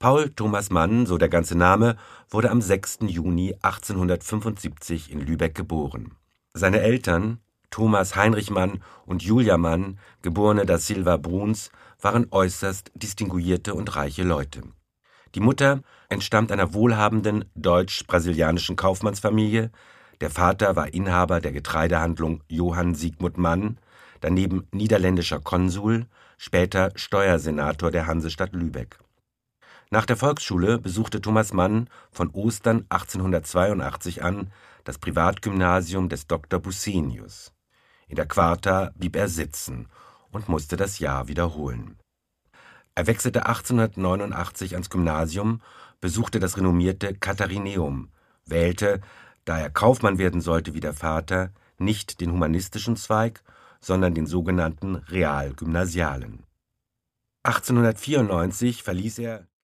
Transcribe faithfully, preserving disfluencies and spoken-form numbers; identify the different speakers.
Speaker 1: Paul Thomas Mann, so der ganze Name, wurde am sechsten Juni achtzehnhundertfünfundsiebzig in Lübeck geboren. Seine Eltern, Thomas Heinrich Mann und Julia Mann, geborene da Silva Bruns, waren äußerst distinguierte und reiche Leute. Die Mutter entstammt einer wohlhabenden deutsch-brasilianischen Kaufmannsfamilie, der Vater war Inhaber der Getreidehandlung Johann Siegmund Mann, daneben niederländischer Konsul, später Steuersenator der Hansestadt Lübeck. Nach der Volksschule besuchte Thomas Mann von Ostern achtzehnhundertzweiundachtzig an das Privatgymnasium des Doktor Bucenius. In der Quarta blieb er sitzen und musste das Jahr wiederholen. Er wechselte achtzehnhundertneunundachtzig ans Gymnasium, besuchte das renommierte Katharineum, wählte, da er Kaufmann werden sollte wie der Vater, nicht den humanistischen Zweig, sondern den sogenannten Realgymnasialen. achtzehnhundertvierundneunzig verließ er